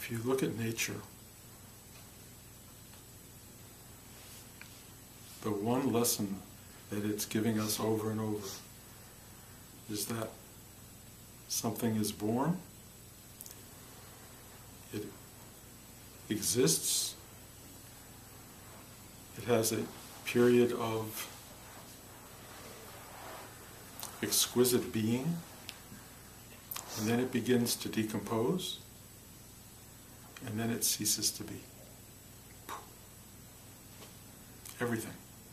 If you look at nature, the one lesson that it's giving us over and over is that something is born, it exists, it has a period of exquisite being, and then it begins to decompose, and then it ceases to be. Everything.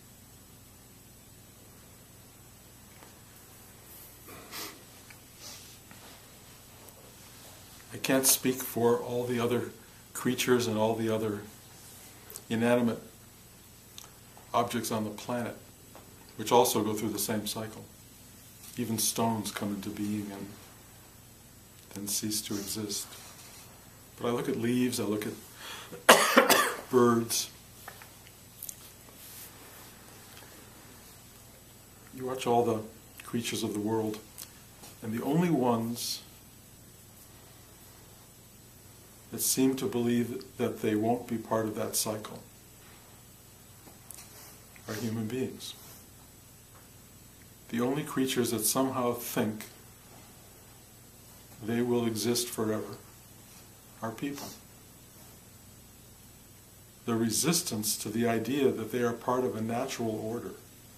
I can't speak for all the other creatures and all the other inanimate objects on the planet, which also go through the same cycle. Even stones come into being and then cease to exist. But I look at leaves, I look at birds. You watch all the creatures of the world, and the only ones that seem to believe that they won't be part of that cycle are human beings. The only creatures that somehow think they will exist forever are people. The resistance to the idea that they are part of a natural order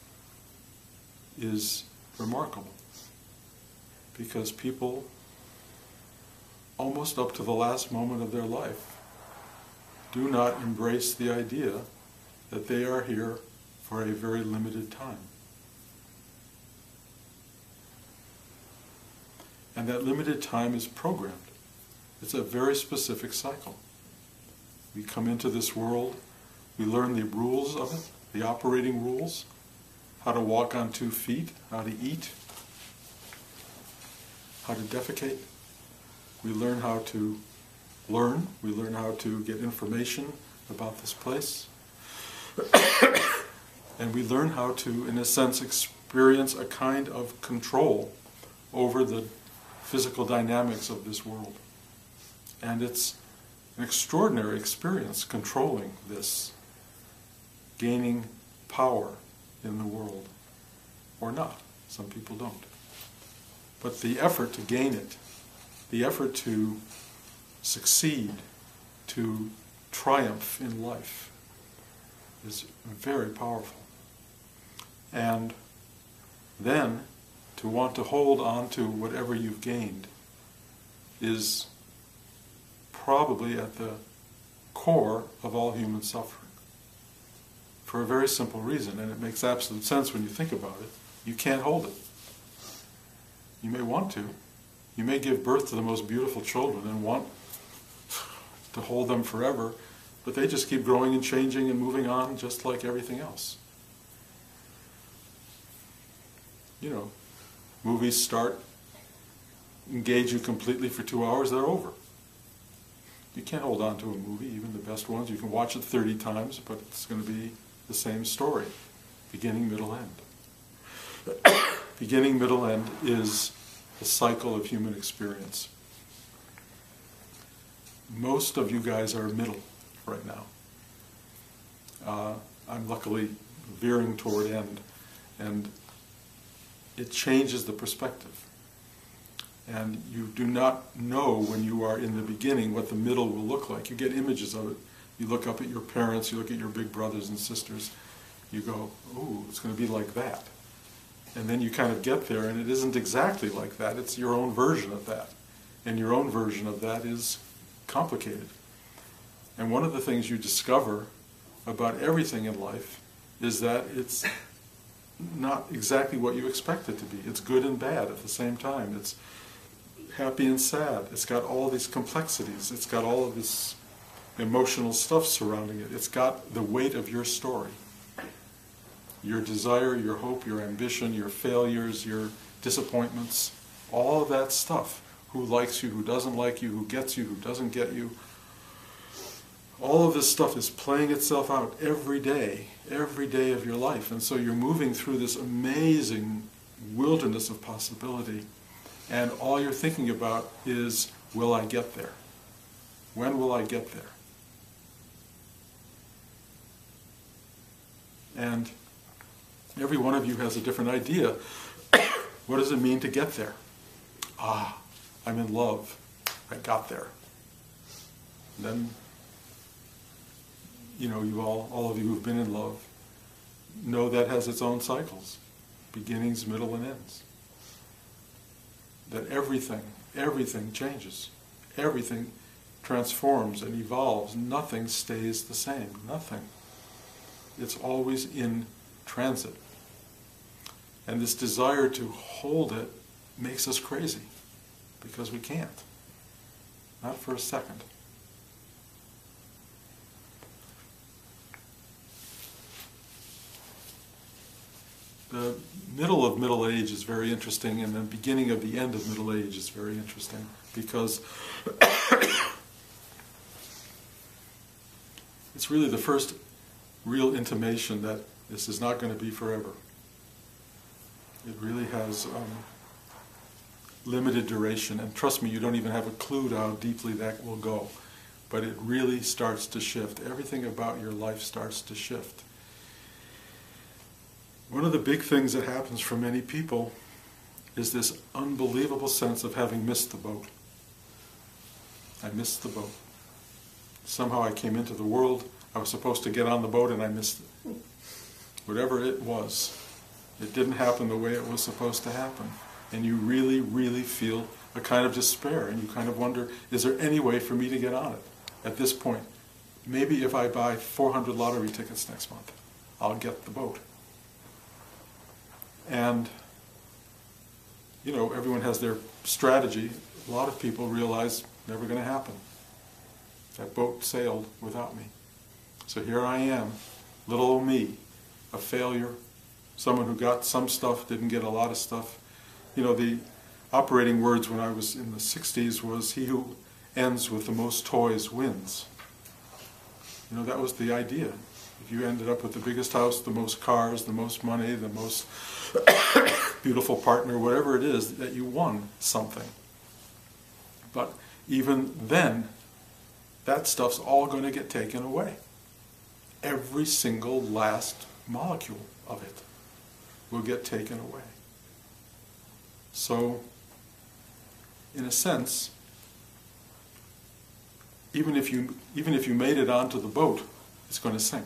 is remarkable, because people, almost up to the last moment of their life, do not embrace the idea that they are here for a very limited time. And that limited time is programmed. It's a very specific cycle. We come into this world, we learn the rules of it, the operating rules, how to walk on 2 feet, how to eat, how to defecate. We learn how to learn, we learn how to get information about this place. And we learn how to, in a sense, experience a kind of control over the physical dynamics of this world. And it's an extraordinary experience controlling this, gaining power in the world, or not. Some people don't. But the effort to gain it, the effort to succeed, to triumph in life, is very powerful. And then to want to hold on to whatever you've gained is probably at the core of all human suffering. For a very simple reason, and it makes absolute sense when you think about it. You can't hold it. You may want to. You may give birth to the most beautiful children and want to hold them forever, but they just keep growing and changing and moving on just like everything else. You know, movies start, engage you completely for 2 hours, they're over. You can't hold on to a movie, even the best ones. You can watch it 30 times, but it's going to be the same story. Beginning, middle, end. Beginning, middle, end is the cycle of human experience. Most of you guys are middle right now. I'm luckily veering toward end, and it changes the perspective. And you do not know when you are in the beginning what the middle will look like. You get images of it. You look up at your parents, you look at your big brothers and sisters, you go, ooh, it's going to be like that. And then you kind of get there, and it isn't exactly like that. It's your own version of that. And your own version of that is complicated. And one of the things you discover about everything in life is that it's not exactly what you expect it to be. It's good and bad at the same time. It's happy and sad. It's got all these complexities. It's got all of this emotional stuff surrounding it. It's got the weight of your story. Your desire, your hope, your ambition, your failures, your disappointments, all of that stuff. Who likes you, who doesn't like you, who gets you, who doesn't get you. All of this stuff is playing itself out every day of your life. And so you're moving through this amazing wilderness of possibility, and all you're thinking about is, will I get there? When will I get there? And every one of you has a different idea. What does it mean to get there? Ah, I'm in love. I got there. And then, you all of you who've been in love know that has its own cycles, beginnings, middle, and ends. That everything changes. Everything transforms and evolves. Nothing stays the same. Nothing. It's always in transit. And this desire to hold it makes us crazy, because we can't. Not for a second. The middle of middle age is very interesting, and the beginning of the end of middle age is very interesting, because it's really the first real intimation that this is not going to be forever. It really has limited duration, and trust me, you don't even have a clue to how deeply that will go. But it really starts to shift. Everything about your life starts to shift. One of the big things that happens for many people is this unbelievable sense of having missed the boat. I missed the boat. Somehow I came into the world, I was supposed to get on the boat, and I missed it. Whatever it was, it didn't happen the way it was supposed to happen. And you really, really feel a kind of despair, and you kind of wonder, is there any way for me to get on it at this point? Maybe if I buy 400 lottery tickets next month, I'll get the boat. And, everyone has their strategy. A lot of people realize, never going to happen. That boat sailed without me. So here I am, little old me, a failure, someone who got some stuff, didn't get a lot of stuff. The operating words when I was in the 60s was, he who ends with the most toys wins. That was the idea. If you ended up with the biggest house, the most cars, the most money, the most beautiful partner, whatever it is, that you won something. But even then, that stuff's all going to get taken away. Every single last molecule of it will get taken away. So, in a sense, even if you made it onto the boat, it's going to sink.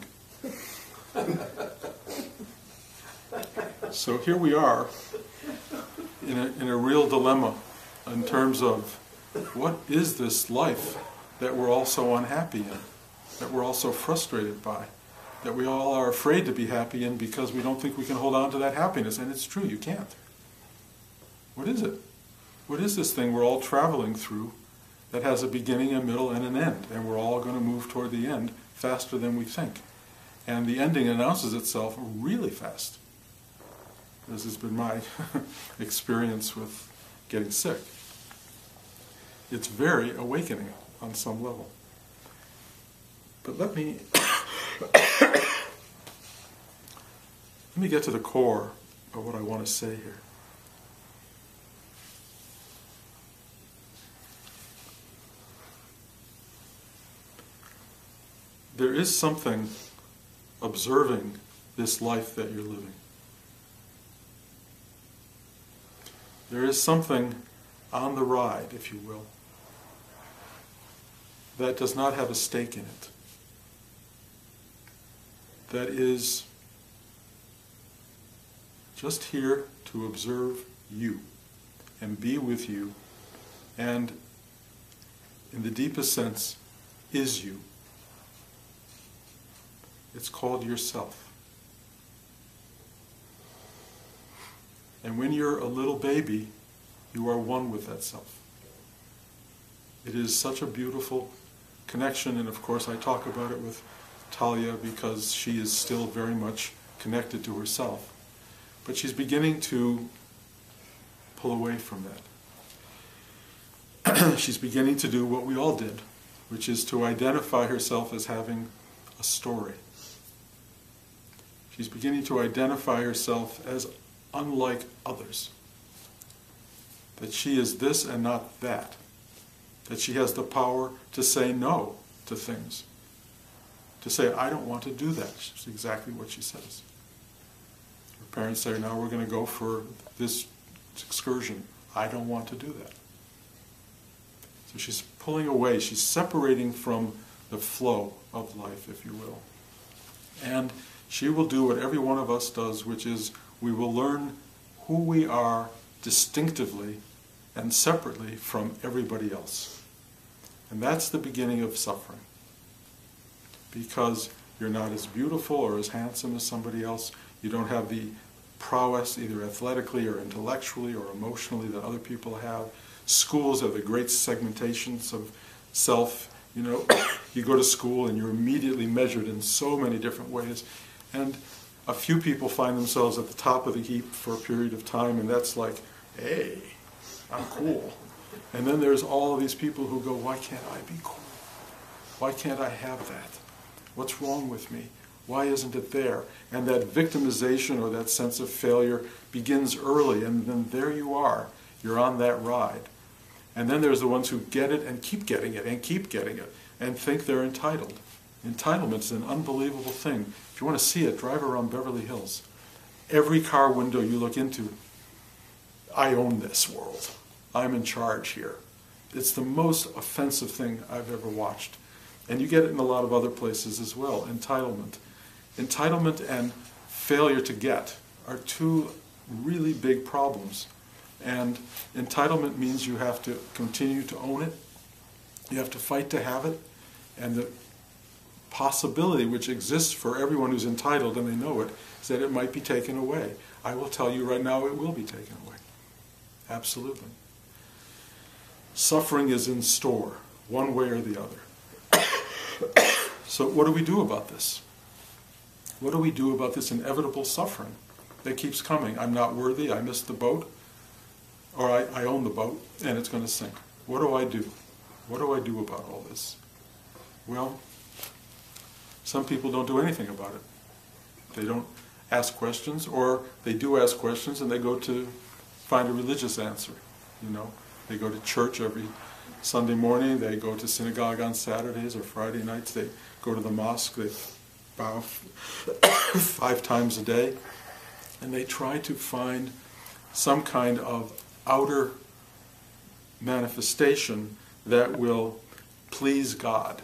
So here we are in a real dilemma in terms of what is this life that we're all so unhappy in, that we're all so frustrated by, that we all are afraid to be happy in because we don't think we can hold on to that happiness. And it's true, you can't. What is it? What is this thing we're all traveling through that has a beginning, a middle, and an end? And we're all going to move toward the end faster than we think. And the ending announces itself really fast. This has been my experience with getting sick. It's very awakening on some level. But let me get to the core of what I want to say here. There is something observing this life that you're living. There is something on the ride, if you will, that does not have a stake in it. That is just here to observe you and be with you, and in the deepest sense, is you. It's called yourself. And when you're a little baby, you are one with that self. It is such a beautiful connection, and of course I talk about it with Talia because she is still very much connected to herself. But she's beginning to pull away from that. She's beginning to do what we all did, which is to identify herself as having a story. She's beginning to identify herself as unlike others. That she is this and not that. that she has the power to say no to things. To say, I don't want to do that. It's exactly what she says. Her parents say, now we're going to go for this excursion. I don't want to do that. So she's pulling away. She's separating from the flow of life, if you will. And she will do what every one of us does, which is we will learn who we are distinctively and separately from everybody else. And that's the beginning of suffering. Because you're not as beautiful or as handsome as somebody else. You don't have the prowess, either athletically or intellectually or emotionally, that other people have. Schools are the great segmentations of self. You know, you go to school and you're immediately measured in so many different ways. And a few people find themselves at the top of the heap for a period of time, and that's like, hey, I'm cool. And then there's all of these people who go, why can't I be cool? Why can't I have that? What's wrong with me? Why isn't it there? And that victimization or that sense of failure begins early, and then there you are. You're on that ride. And then there's the ones who get it and keep getting it and keep getting it and think they're entitled. Entitlement is an unbelievable thing. If you want to see it, drive around Beverly Hills. Every car window you look into, I own this world. I'm in charge here. It's the most offensive thing I've ever watched. And you get it in a lot of other places as well. Entitlement. Entitlement and failure to get are two really big problems. And entitlement means you have to continue to own it. You have to fight to have it. And the possibility which exists for everyone who's entitled, and they know it, is that it might be taken away. I will tell you right now, it will be taken away. Absolutely. Suffering is in store, one way or the other. So what do we do about this? What do we do about this inevitable suffering that keeps coming? I'm not worthy, I missed the boat, or I own the boat and it's going to sink. What do I do? What do I do about all this? Well, some people don't do anything about it. They don't ask questions, or they do ask questions and they go to find a religious answer. You know, they go to church every Sunday morning, they go to synagogue on Saturdays or Friday nights, they go to the mosque, they bow 5 times a day, and they try to find some kind of outer manifestation that will please God.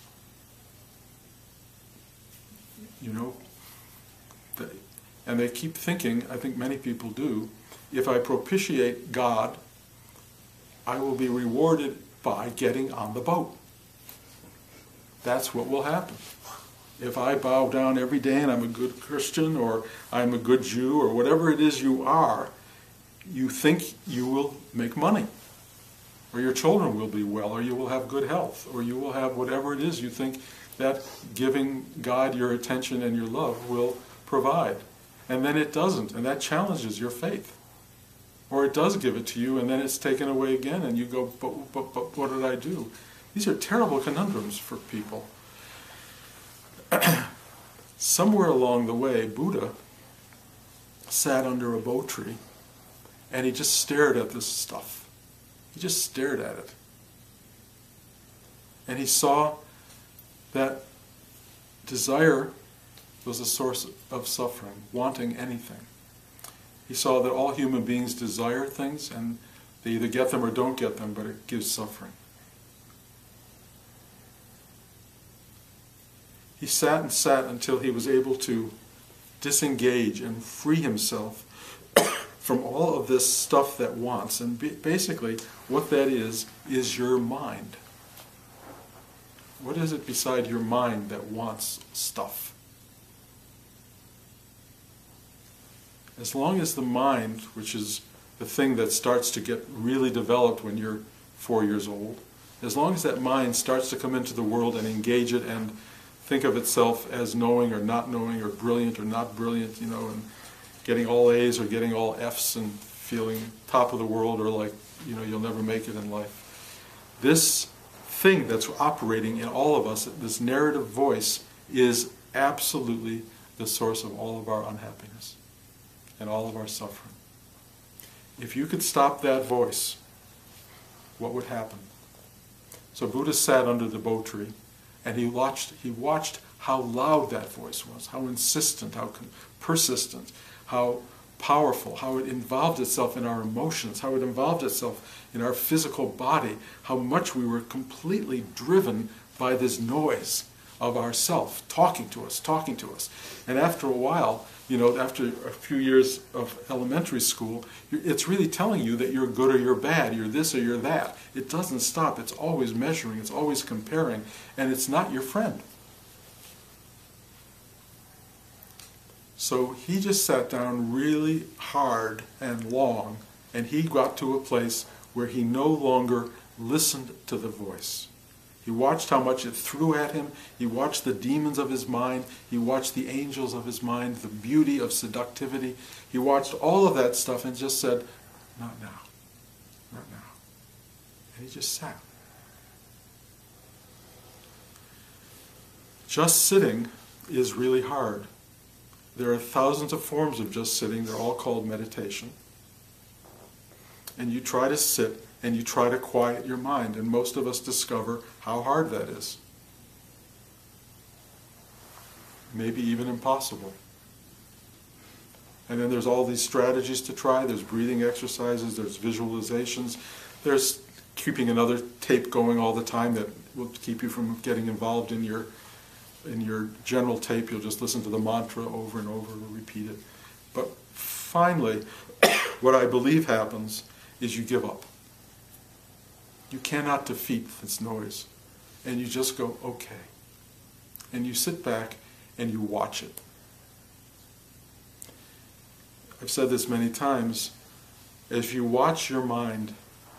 You know, and they keep thinking, I think many people do, if I propitiate God, I will be rewarded by getting on the boat. That's what will happen. If I bow down every day and I'm a good Christian, or I'm a good Jew, or whatever it is you are, you think you will make money, or your children will be well, or you will have good health, or you will have whatever it is you think that giving God your attention and your love will provide. And then it doesn't, and that challenges your faith. Or it does give it to you, and then it's taken away again, and you go, but what did I do? These are terrible conundrums for people. Somewhere along the way, Buddha sat under a bo tree, and he just stared at this stuff. He just stared at it. And he saw that desire was a source of suffering, wanting anything. He saw that all human beings desire things, and they either get them or don't get them, but it gives suffering. He sat and sat until he was able to disengage and free himself from all of this stuff that wants. And basically, what that is your mind. What is it beside your mind that wants stuff? As long as the mind, which is the thing that starts to get really developed when you're 4 years old, as long as that mind starts to come into the world and engage it and think of itself as knowing or not knowing, or brilliant or not brilliant, you know, and getting all A's or getting all F's and feeling top of the world, or like, you know, you'll never make it in life. This thing that's operating in all of us, this narrative voice, is absolutely the source of all of our unhappiness and all of our suffering. If you could stop that voice, what would happen? So Buddha sat under the bo tree, and he watched how loud that voice was, how insistent, how persistent, how powerful, how it involved itself in our emotions, how it involved itself in our physical body, how much we were completely driven by this noise of ourself talking to us. And after a while, after a few years of elementary school, it's really telling you that you're good or you're bad, you're this or you're that. It doesn't stop. It's always measuring, it's always comparing, and it's not your friend. So he just sat down really hard and long, and he got to a place where he no longer listened to the voice. He watched how much it threw at him. He watched the demons of his mind. He watched the angels of his mind, the beauty of seductivity. He watched all of that stuff and just said, not now, not now. And he just sat. Just sitting is really hard. There are thousands of forms of just sitting. They're all called meditation. And you try to sit and you try to quiet your mind, and most of us discover how hard that is. Maybe even impossible. And then there's all these strategies to try. There's breathing exercises, there's visualizations, there's keeping another tape going all the time that will keep you from getting involved in your general tape. You'll just listen to the mantra over and over and repeat it. But finally, what I believe happens is you give up. You cannot defeat this noise. And you just go, okay. And you sit back and you watch it. I've said this many times. If you watch your mind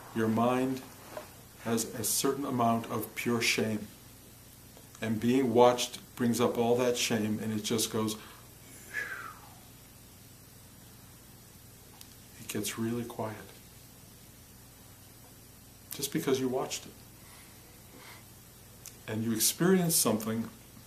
has a certain amount of pure shame. And being watched brings up all that shame, and it just goes, it gets really quiet. Just because you watched it. And you experience something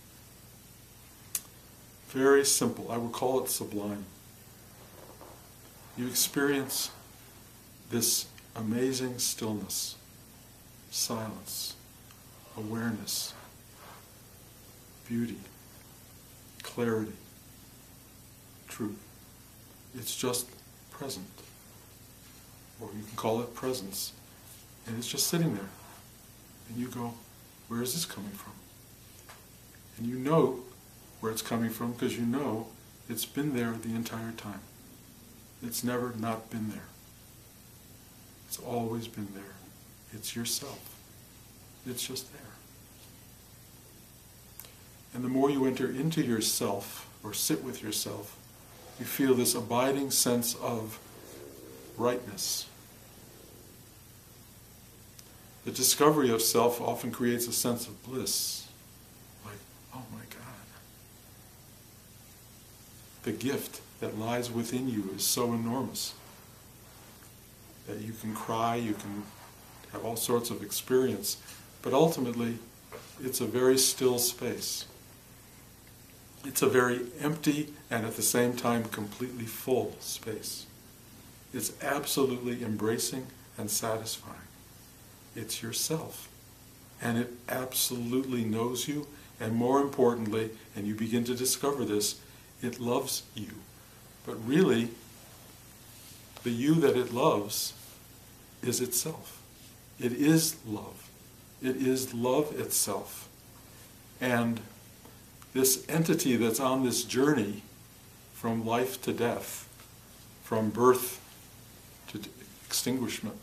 very simple. I would call it sublime. You experience this amazing stillness, silence, awareness, beauty, clarity, truth. It's just present. Or you can call it presence. And it's just sitting there. And you go, where is this coming from? And you know where it's coming from because you know it's been there the entire time. It's never not been there. It's always been there. It's yourself. It's just there. And the more you enter into yourself, or sit with yourself, you feel this abiding sense of rightness. The discovery of self often creates a sense of bliss. Like, oh my God. The gift that lies within you is so enormous that you can cry, you can have all sorts of experience, but ultimately it's a very still space. It's a very empty and at the same time completely full space. It's absolutely embracing and satisfying. It's yourself. And it absolutely knows you, and more importantly, and you begin to discover this, it loves you. But really, the you that it loves is itself. It is love. It is love itself. And this entity that's on this journey from life to death, from birth to extinguishment,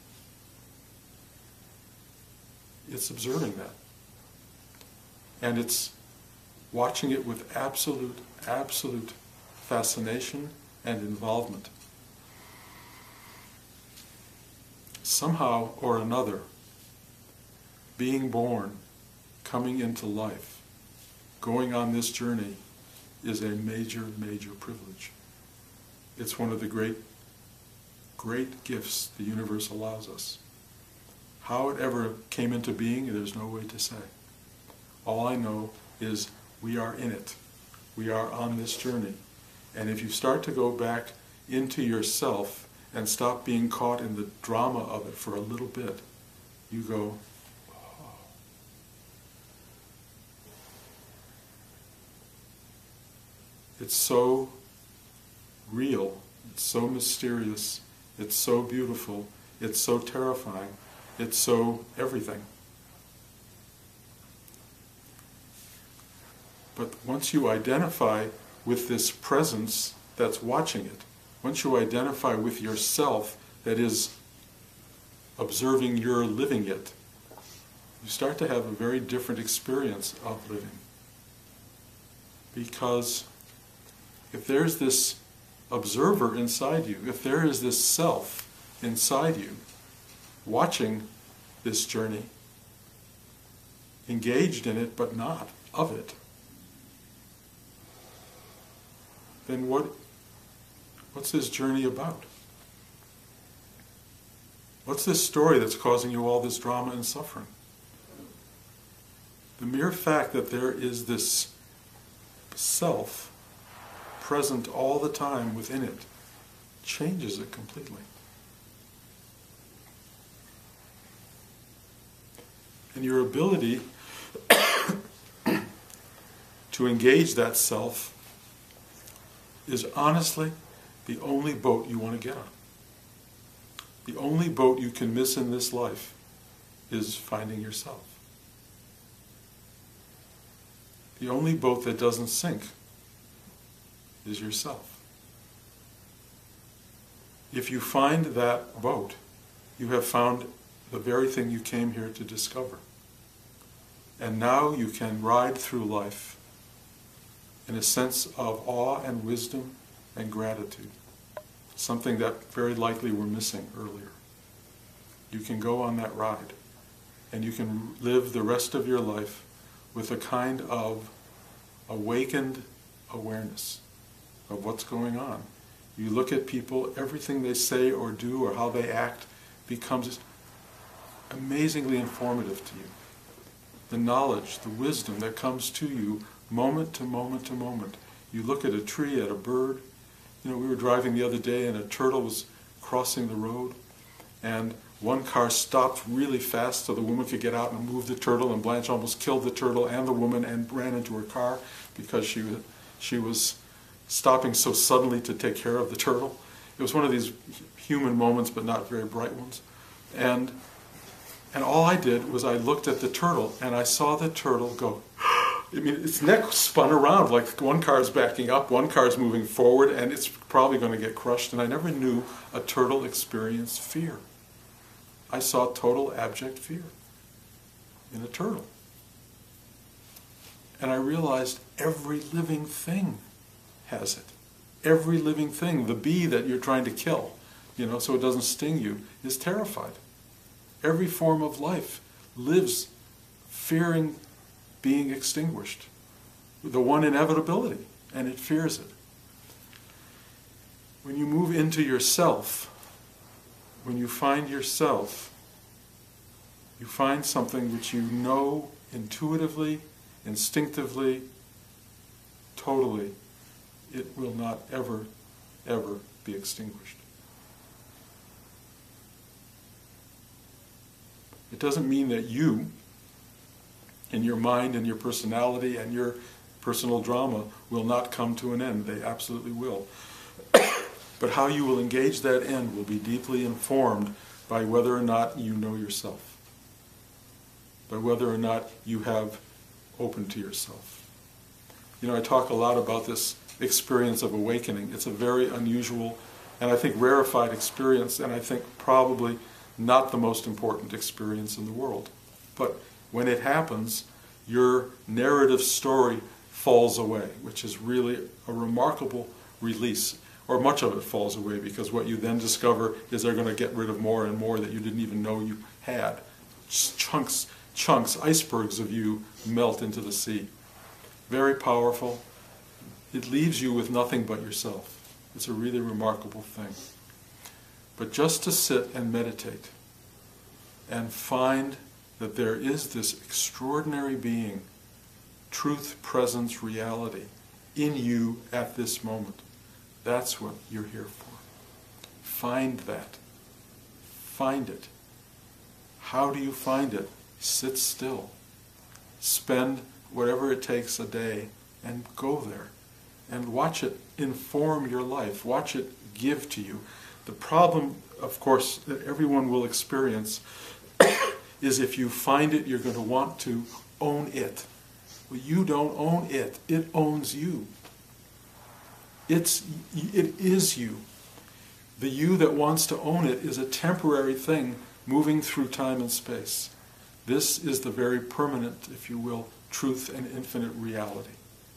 it's observing that. And it's watching it with absolute fascination and involvement. Somehow or another, being born, coming into life, going on this journey is a major, major privilege. It's one of the great gifts the universe allows us. How it ever came into being, there's no way to say. All I know is we are in it. We are on this journey. And if you start to go back into yourself and stop being caught in the drama of it for a little bit, you go, oh, It's so real, it's so mysterious, it's so beautiful, it's so terrifying, it's so everything. But once you identify with this presence that's watching it, once you identify with yourself that is observing your living it, you start to have a very different experience of living. Because if there's this observer inside you, if there is this self inside you watching this journey, engaged in it but not of it, then what's this journey about? What's this story that's causing you all this drama and suffering? The mere fact that there is this self present all the time within it changes it completely. And your ability to engage that self is honestly the only boat you want to get on. The only boat you can miss in this life is finding yourself. The only boat that doesn't sink is yourself. If you find that boat, you have found the very thing you came here to discover. And now you can ride through life in a sense of awe and wisdom and gratitude, something that very likely we're missing earlier. You can go on that ride, and you can live the rest of your life with a kind of awakened awareness of what's going on. You look at people, everything they say or do or how they act becomes amazingly informative to you. The knowledge, the wisdom that comes to you moment to moment to moment. You look at a tree, at a bird. You know, we were driving the other day and a turtle was crossing the road, and one car stopped really fast so the woman could get out and move the turtle, and Blanche almost killed the turtle and the woman and ran into her car because she was stopping so suddenly to take care of the turtle. It was one of these human moments, but not very bright ones. And all I did was I looked at the turtle, and I saw the turtle go. I mean, its neck spun around like one car is backing up, one car is moving forward, and it's probably going to get crushed. And I never knew a turtle experience fear. I saw total abject fear in a turtle. And I realized every living thing has it. Every living thing, the bee that you're trying to kill, so it doesn't sting you, is terrified. Every form of life lives fearing being extinguished, the one inevitability, and it fears it. When you move into yourself, when you find yourself, you find something which you know intuitively, instinctively, totally, it will not ever, ever be extinguished. It doesn't mean that you, in your mind and your personality and your personal drama, will not come to an end. They absolutely will. But how you will engage that end will be deeply informed by whether or not you know yourself, by whether or not you have opened to yourself. I talk a lot about this experience of awakening. It's a very unusual and I think rarefied experience, and I think probably not the most important experience in the world. But when it happens, your narrative story falls away, which is really a remarkable release. Or much of it falls away, because what you then discover is they're going to get rid of more and more that you didn't even know you had. Chunks, icebergs of you melt into the sea. Very powerful. It leaves you with nothing but yourself. It's a really remarkable thing. But just to sit and meditate and find that there is this extraordinary being, truth, presence, reality, in you at this moment. That's what you're here for. Find that. Find it. How do you find it? Sit still. Spend whatever it takes a day and go there. and watch it inform your life. Watch it give to you. The problem, of course, that everyone will experience is if you find it, you're going to want to own it. Well, you don't own it. It owns you. It is you. The you that wants to own it is a temporary thing moving through time and space. This is the very permanent, if you will, truth and infinite reality.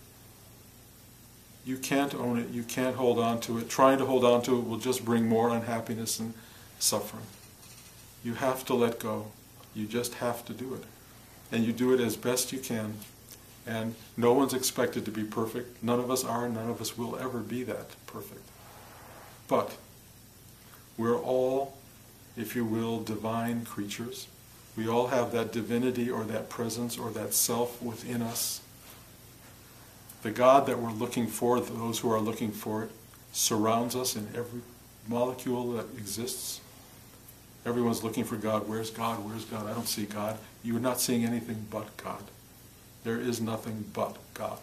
You can't own it. You can't hold on to it. Trying to hold on to it will just bring more unhappiness and suffering. You have to let go. You just have to do it. And you do it as best you can. And no one's expected to be perfect. None of us are. None of us will ever be that perfect. But we're all, if you will, divine creatures. We all have that divinity or that presence or that self within us. The God that we're looking for, those who are looking for it, surrounds us in every molecule that exists. Everyone's looking for God. Where's God? Where's God? I don't see God. You are not seeing anything but God. There is nothing but God.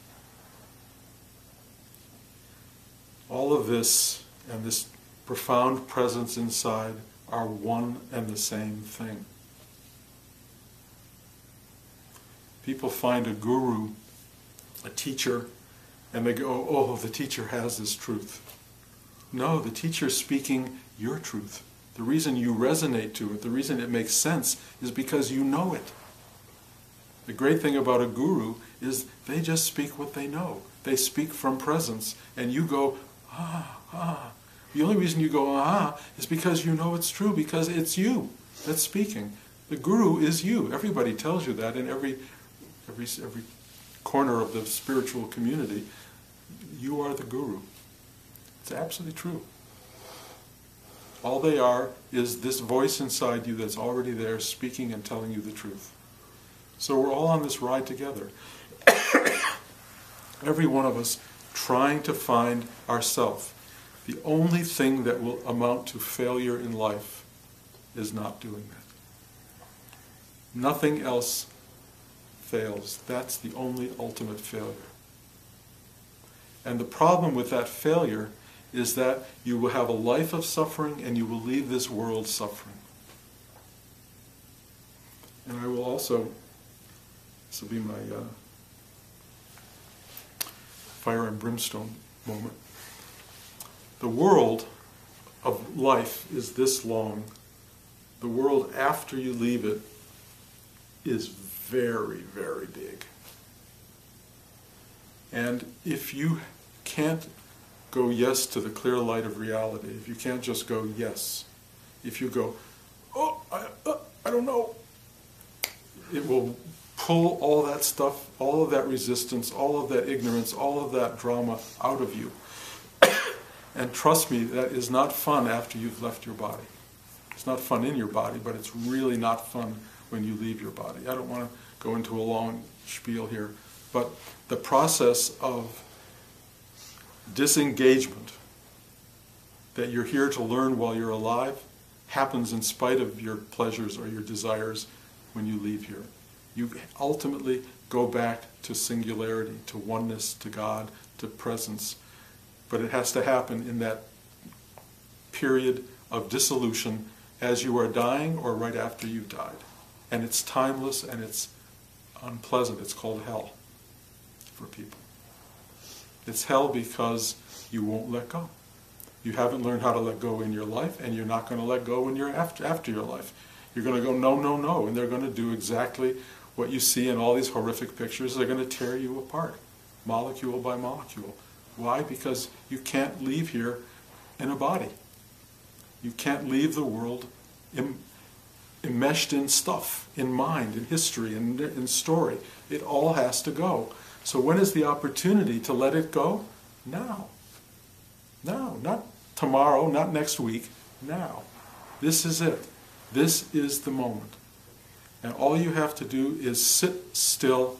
All of this and this profound presence inside are one and the same thing. People find a guru, a teacher, and they go, oh, the teacher has this truth. No, the teacher's speaking your truth. The reason you resonate to it, the reason it makes sense, is because you know it. The great thing about a guru is they just speak what they know. They speak from presence, and you go, ah, ah. The only reason you go, ah, is because you know it's true, because it's you that's speaking. The guru is you. Everybody tells you that in every corner of the spiritual community. You are the guru. It's absolutely true. All they are is this voice inside you that's already there speaking and telling you the truth. So we're all on this ride together. Every one of us trying to find ourself. The only thing that will amount to failure in life is not doing that. Nothing else fails. That's the only ultimate failure. And the problem with that failure is that you will have a life of suffering and you will leave this world suffering. And I will also, this will be my fire and brimstone moment. The world of life is this long. The world after you leave it is very, very big. And if you can't go yes to the clear light of reality, if you can't just go yes, if you go, oh, I don't know, it will pull all that stuff, all of that resistance, all of that ignorance, all of that drama out of you. And trust me, that is not fun after you've left your body. It's not fun in your body, but it's really not fun when you leave your body. I don't want to go into a long spiel here, but the process of disengagement that you're here to learn while you're alive happens in spite of your pleasures or your desires when you leave here. You ultimately go back to singularity, to oneness, to God, to presence. But it has to happen in that period of dissolution as you are dying or right after you've died. And it's timeless and it's unpleasant. It's called hell for people. It's hell because you won't let go. You haven't learned how to let go in your life, and you're not going to let go when you're after your life. You're going to go, no, no, no, and they're going to do exactly what you see in all these horrific pictures. They're going to tear you apart, molecule by molecule. Why? Because you can't leave here in a body. You can't leave the world enmeshed in stuff, in mind, in history, in story. It all has to go. So when is the opportunity to let it go? Now. Now, not tomorrow, not next week, now. This is it. This is the moment. And all you have to do is sit still,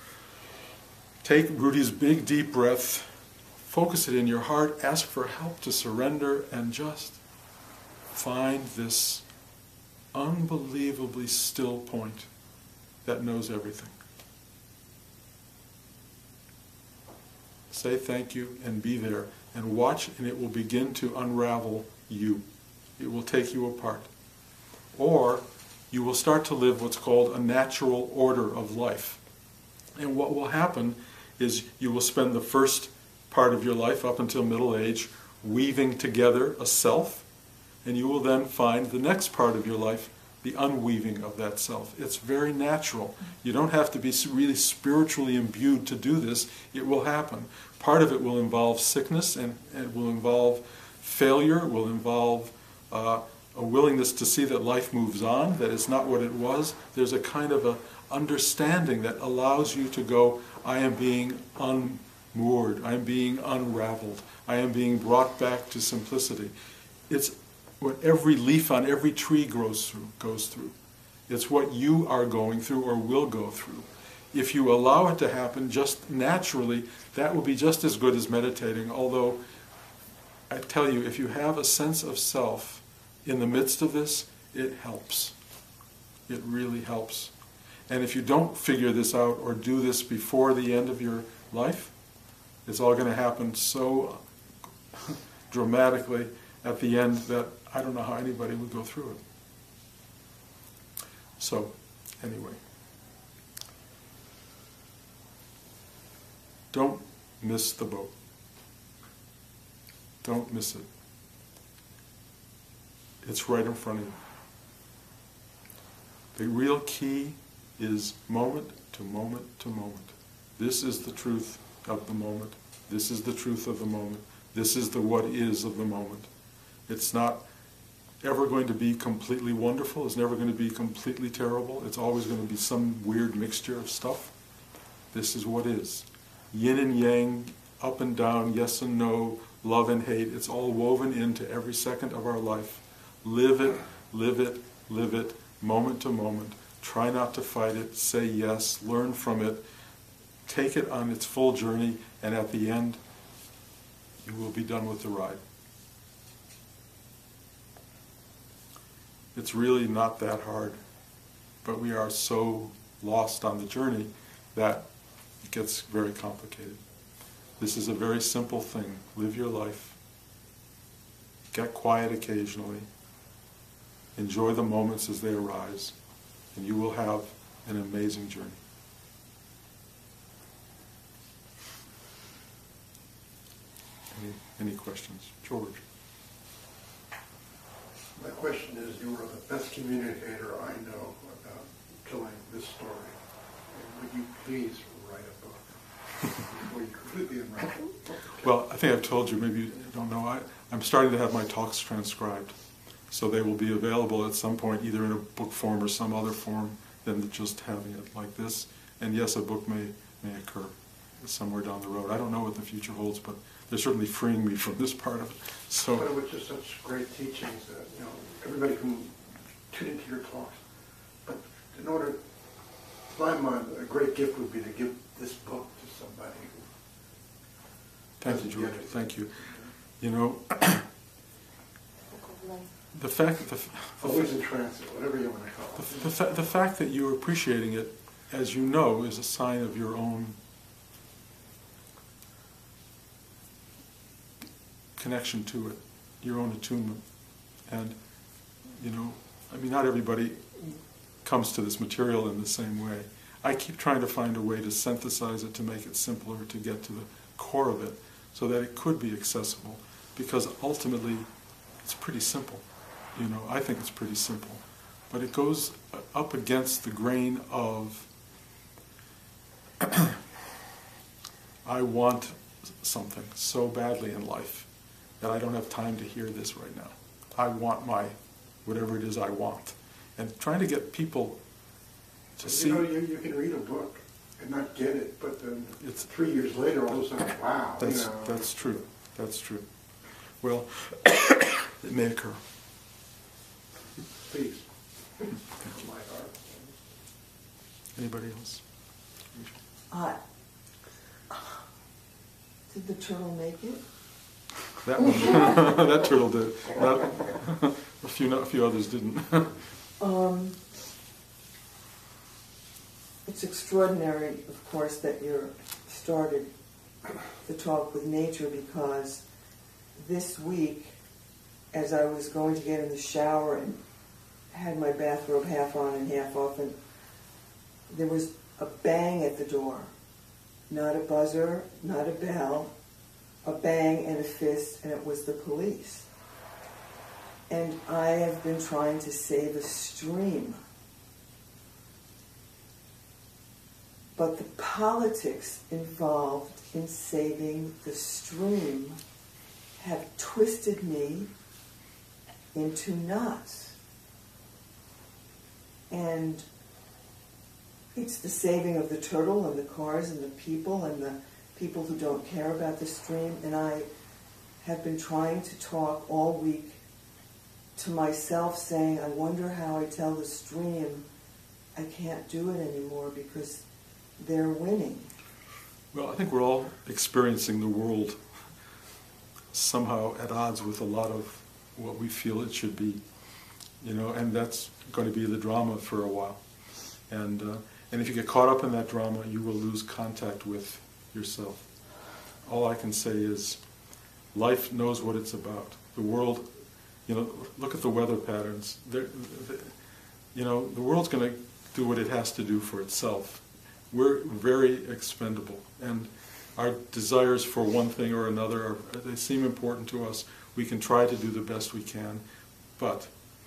take Rudy's big deep breath, focus it in your heart, ask for help to surrender, and just find this unbelievably still point. that knows everything. say thank you, and be there. And watch, and it will begin to unravel you. It will take you apart. Or you will start to live what's called a natural order of life. And what will happen is you will spend the first part of your life up until middle age weaving together a self, and you will then find the next part of your life the unweaving of that self. It's very natural. You don't have to be really spiritually imbued to do this. It will happen. Part of it will involve sickness, and it will involve failure, it will involve a willingness to see that life moves on, that it's not what it was. There's a kind of a understanding that allows you to go, I am being unmoored, I am being unraveled, I am being brought back to simplicity. It's what every leaf on every tree goes through. It's what you are going through or will go through. If you allow it to happen just naturally, that will be just as good as meditating, although I tell you, if you have a sense of self in the midst of this, it helps. It really helps. And if you don't figure this out or do this before the end of your life, it's all going to happen so dramatically at the end that I don't know how anybody would go through it. So, anyway. Don't miss the boat. Don't miss it. It's right in front of you. The real key is moment to moment to moment. This is the truth of the moment. This is the truth of the moment. This is the what is of the moment. It's not ever going to be completely wonderful. It's never going to be completely terrible. It's always going to be some weird mixture of stuff. This is what is. Yin and yang, up and down, yes and no, love and hate. It's all woven into every second of our life. Live it, live it, live it, moment to moment. Try not to fight it. Say yes. Learn from it. Take it on its full journey, and at the end, you will be done with the ride. It's really not that hard, but we are so lost on the journey that it gets very complicated. This is a very simple thing. Live your life. Get quiet occasionally. Enjoy the moments as they arise, and you will have an amazing journey. Any questions? George? My question is, you are the best communicator I know about telling this story. And would you please write a book before you completely unwrap it? Well, I think I've told you, maybe you don't know, I'm starting to have my talks transcribed. So they will be available at some point, either in a book form or some other form than just having it like this. And yes, a book may occur somewhere down the road. I don't know what the future holds, but they're certainly freeing me from this part of it. So, but it was just such great teachings that, everybody can tune into your talks. But in order, in my mind, a great gift would be to give this book to somebody who... Thank you, George. Thank you. The fact that always in transit, whatever you want to call it. The fact that you're appreciating it, as you know, is a sign of your own connection to it, your own attunement. And, not everybody comes to this material in the same way. I keep trying to find a way to synthesize it, to make it simpler, to get to the core of it, so that it could be accessible. Because ultimately, it's pretty simple. I think it's pretty simple. But it goes up against the grain of, I want something so badly in life that I don't have time to hear this right now. I want whatever it is I want. And trying to get people to see... You can read a book and not get it, but then 3 years later, all of a sudden, wow. That's true. That's true. Well, it may occur. Please. Thank you. My heart. Anybody else? Did the turtle make it? That one, that turtle did. A few others didn't. It's extraordinary, of course, that you started the talk with nature, because this week, as I was going to get in the shower and had my bathrobe half on and half off, and there was a bang at the door. Not a buzzer, not a bell, a bang and a fist, and it was the police. And I have been trying to save a stream. But the politics involved in saving the stream have twisted me into knots. And it's the saving of the turtle and the cars and the people who don't care about the stream. And I have been trying to talk all week to myself, saying, I wonder how I tell the stream I can't do it anymore because they're winning. Well, I think we're all experiencing the world somehow at odds with a lot of what we feel it should be, and that's going to be the drama for a while. And if you get caught up in that drama, you will lose contact with yourself. All I can say is, life knows what it's about. The world, look at the weather patterns. The world's going to do what it has to do for itself. We're very expendable, and our desires for one thing or another, they seem important to us. We can try to do the best we can, but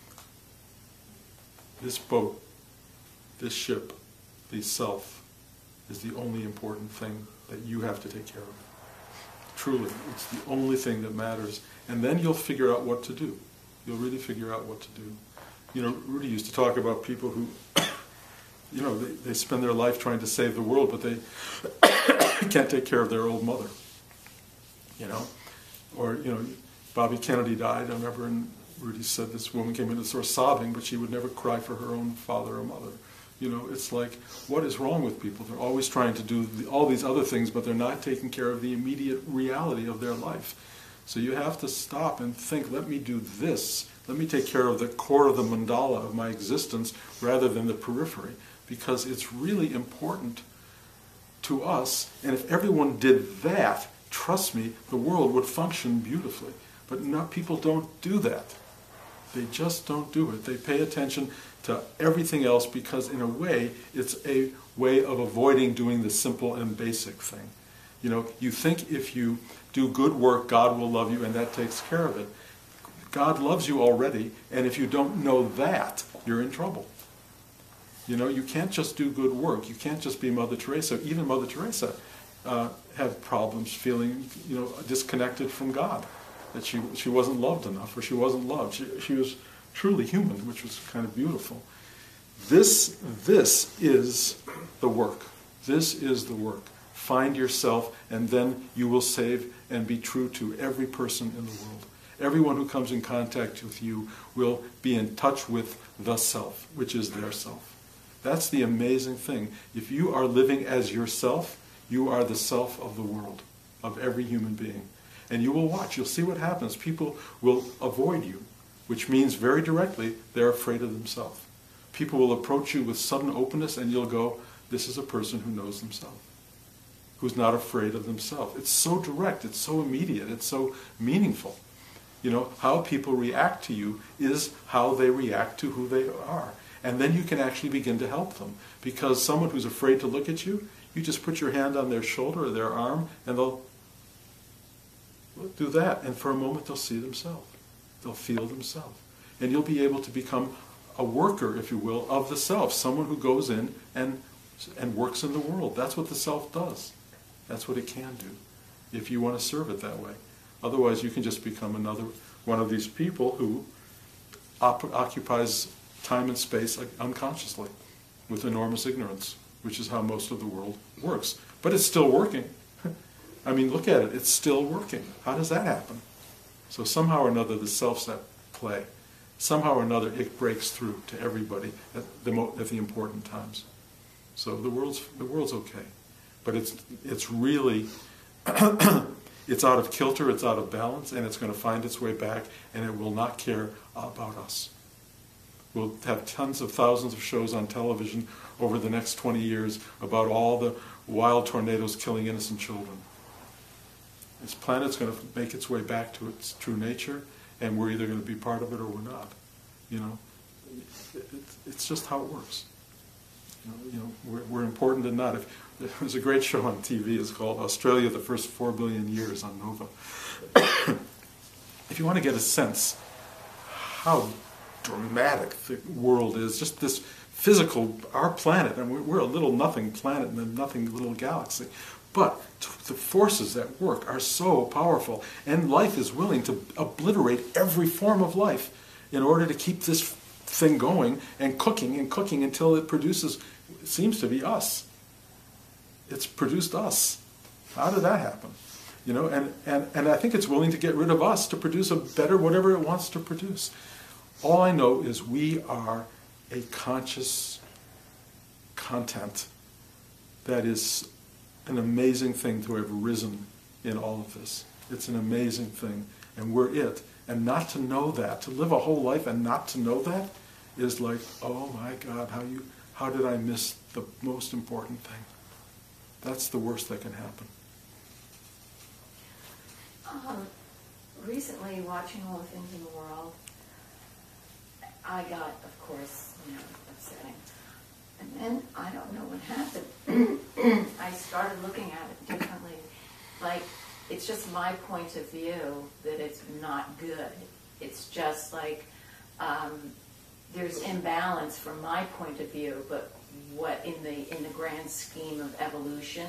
this boat, this ship, the self, is the only important thing that you have to take care of. Truly, it's the only thing that matters. And then you'll figure out what to do. You'll really figure out what to do. Rudy used to talk about people who, they spend their life trying to save the world, but they can't take care of their old mother. Or, Bobby Kennedy died, I remember, and Rudy said this woman came in the store sobbing, but she would never cry for her own father or mother. It's like, what is wrong with people? They're always trying to do all these other things, but they're not taking care of the immediate reality of their life. So you have to stop and think, let me do this. Let me take care of the core of the mandala of my existence rather than the periphery, because it's really important to us. And if everyone did that, trust me, the world would function beautifully. But people don't do that. They just don't do it. They pay attention to everything else because, in a way, it's a way of avoiding doing the simple and basic thing. You think if you do good work, God will love you, and that takes care of it. God loves you already, and if you don't know that, you're in trouble. You can't just do good work. You can't just be Mother Teresa. Even Mother Teresa had problems feeling, disconnected from God, that she wasn't loved enough, or she wasn't loved. She was truly human, which was kind of beautiful. This is the work. This is the work. Find yourself, and then you will save and be true to every person in the world. Everyone who comes in contact with you will be in touch with the self, which is their self. That's the amazing thing. If you are living as yourself, you are the self of the world, of every human being. And you will watch, you'll see what happens. People will avoid you, which means very directly they're afraid of themselves. People will approach you with sudden openness, and you'll go, this is a person who knows themselves, who's not afraid of themselves. It's so direct, it's so immediate, it's so meaningful. How people react to you is how they react to who they are. And then you can actually begin to help them. Because someone who's afraid to look at you, you just put your hand on their shoulder or their arm, and they'll do that. And for a moment they'll see themselves. They'll feel themselves. And you'll be able to become a worker, if you will, of the self. Someone who goes in and works in the world. That's what the self does. That's what it can do, if you want to serve it that way. Otherwise, you can just become another one of these people who occupies time and space unconsciously with enormous ignorance, which is how most of the world works. But it's still working. I mean, look at it. It's still working. How does that happen? So somehow or another, the self's at play. Somehow or another, it breaks through to everybody at the important times. So the world's okay. But it's really... It's out of kilter, it's out of balance, and it's going to find its way back, and it will not care about us. We'll have tens of thousands of shows on television over the next 20 years about all the wild tornadoes killing innocent children. This planet's going to make its way back to its true nature, and we're either going to be part of it or we're not. You know, it's just how it works. We're important and not. There's a great show on TV. It's called Australia: The First 4 Billion Years on Nova. If you want to get a sense how dramatic the world is, just this physical, our planet, and we're a little nothing planet in a nothing little galaxy, but the forces at work are so powerful, and life is willing to obliterate every form of life in order to keep this thing going and cooking until it produces, it seems to be us. It's produced us. How did that happen? You know, and I think it's willing to get rid of us to produce a better whatever it wants to produce. All I know is we are a conscious content that is an amazing thing to have risen in all of this. It's an amazing thing, and we're it. And not to know that, to live a whole life and not to know that, is like, oh my God, how did I miss the most important thing? That's the worst that can happen. Recently, watching all the things in the world, I got, of course, upsetting. And then, I don't know what happened. I started looking at it differently. Like, it's just my point of view that it's not good. It's just like, there's imbalance from my point of view, but what in the grand scheme of evolution,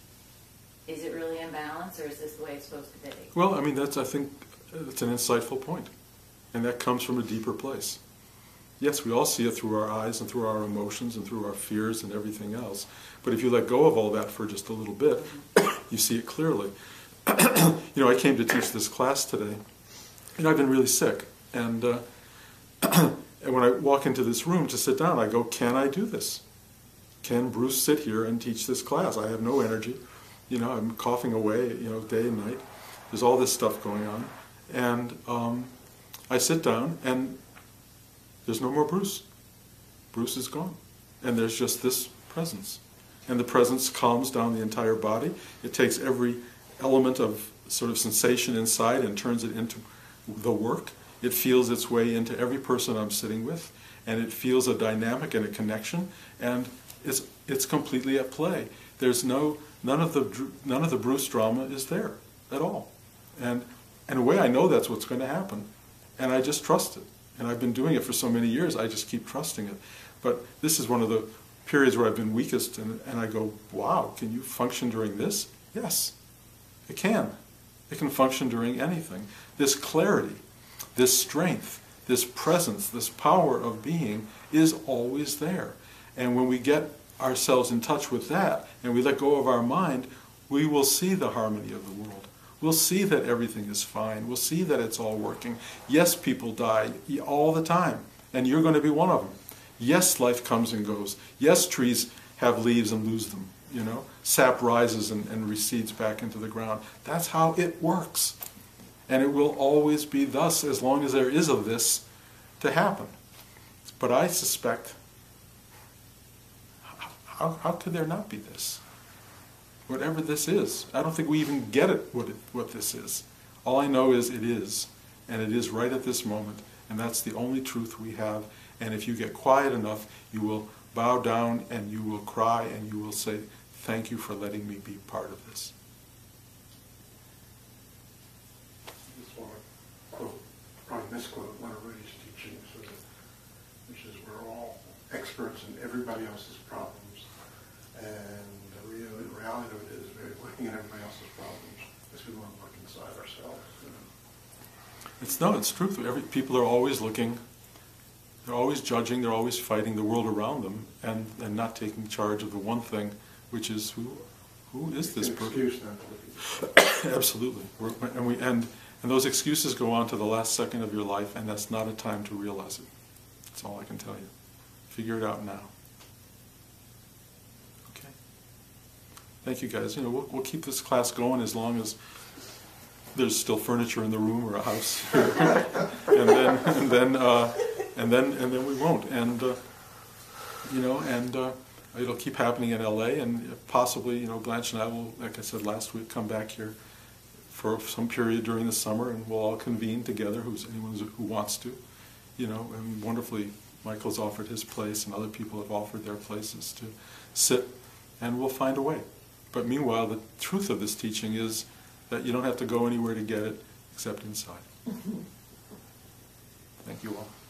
is it really imbalance, or is this the way it's supposed to be? Well, I mean, I think that's an insightful point. And that comes from a deeper place. Yes, we all see it through our eyes and through our emotions and through our fears and everything else. But if you let go of all that for just a little bit, you see it clearly. I came to teach this class today, and I've been really sick. And and when I walk into this room to sit down, I go, can I do this? Can Bruce sit here and teach this class? I have no energy. I'm coughing away, day and night. There's all this stuff going on. And I sit down, and there's no more Bruce. Bruce is gone. And there's just this presence. And the presence calms down the entire body. It takes every element of sort of sensation inside and turns it into the work. It feels its way into every person I'm sitting with, and it feels a dynamic and a connection, and it's completely at play. There's none of the Bruce drama is there at all. And in a way, I know that's what's going to happen, and I just trust it. And I've been doing it for so many years, I just keep trusting it. But this is one of the periods where I've been weakest, and I go, wow, can you function during this? Yes, it can. It can function during anything. This clarity, this strength, this presence, this power of being is always there. And when we get ourselves in touch with that, and we let go of our mind, we will see the harmony of the world. We'll see that everything is fine. We'll see that it's all working. Yes, people die all the time, and you're going to be one of them. Yes, life comes and goes. Yes, trees have leaves and lose them. Sap rises and recedes back into the ground. That's how it works. And it will always be thus as long as there is a this to happen. But I suspect, how could there not be this? Whatever this is. I don't think we even get it, what this is. All I know is it is. And it is right at this moment. And that's the only truth we have. And if you get quiet enough, you will bow down and you will cry and you will say, thank you for letting me be part of this. I just want to quote, probably misquote one of Rudy's teachings, which is we're all experts in everybody else's problems. And the reality of it is we're looking at everybody else's problems as we want to look inside ourselves. It's true. People are always looking, they're always judging, they're always fighting the world around them, and not taking charge of the one thing, which is who is this person? Excuse not to look at you. Absolutely. And those excuses go on to the last second of your life, and that's not a time to realize it. That's all I can tell you. Figure it out now. Okay. Thank you, guys. We'll keep this class going as long as there's still furniture in the room or a house, and then we won't. And it'll keep happening in LA, and possibly, Blanche and I will, like I said last week, come back here for some period during the summer, and we'll all convene together, anyone who wants to. You know, I mean, wonderfully, Michael's offered his place, and other people have offered their places to sit, and we'll find a way. But meanwhile, the truth of this teaching is that you don't have to go anywhere to get it except inside. Thank you all.